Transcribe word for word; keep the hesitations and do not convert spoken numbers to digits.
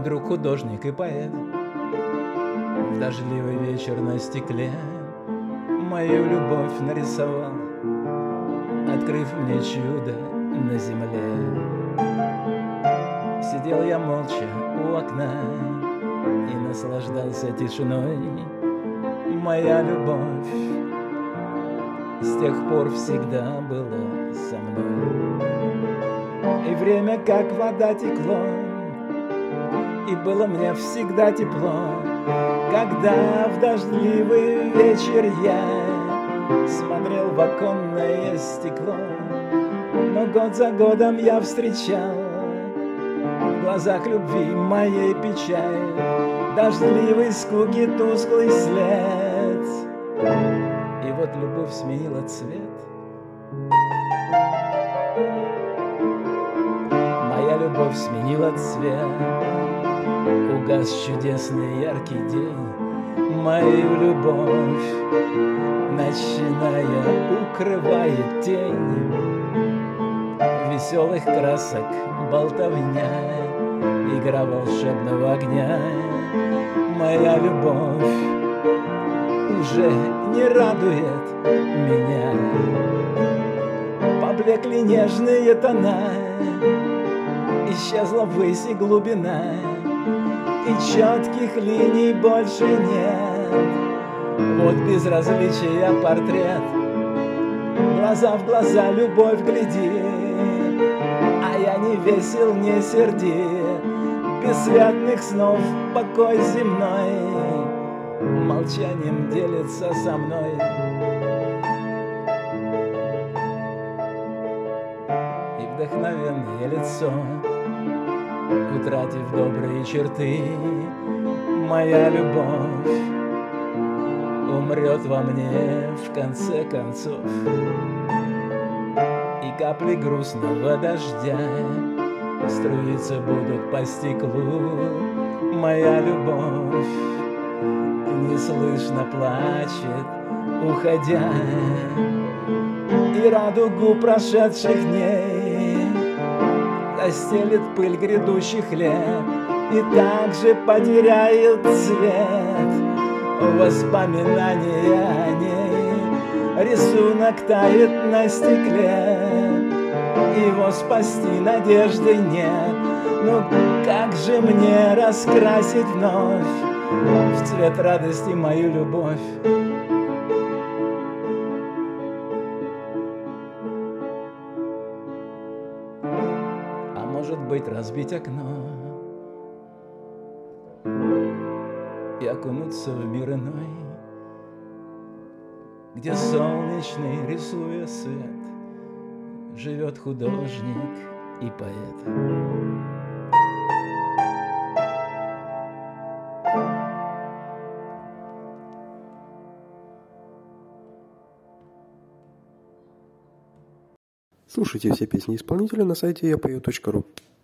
друг, художник и поэт. В дождливый вечер на стекле мою любовь нарисовал, открыв мне чудо на земле. Сидел я молча у окна и наслаждался тишиной. Моя любовь с тех пор всегда была со мной. И время как вода текло, и было мне всегда тепло, когда в дождливый вечер я смотрел в оконное стекло. Но год за годом я встречал в глазах любви моей печаль, дождливый скуки тусклый след. И вот любовь сменила цвет. Моя любовь сменила цвет. Угас чудесный яркий день. Мою любовь ночная укрывает тень. Веселых красок болтовня, игра волшебного огня. Моя любовь уже не радует меня. Поблекли нежные тона, исчезла ввысь и глубина, и четких линий больше нет. Вот безразличие портрет, глаза в глаза любовь глядит, а я не весел, не сердит, бессвятных снов покой земной молчанием делится со мной. И вдохновенное лицо, утратив добрые черты, моя любовь умрет во мне в конце концов. И капли грустного дождя струиться будут по стеклу. Моя любовь неслышно плачет, уходя, и радугу прошедших дней застелит пыль грядущих лет, и также потеряет цвет воспоминания о ней. Рисунок тает на стекле, его спасти надежды нет. Ну как же мне раскрасить вновь в цвет радости мою любовь? А может быть, разбить окно и окунуться в мир иной, где солнечный, рисуя свет, живет художник и поэт. Слушайте все песни исполнителя на сайте я пою точка ру.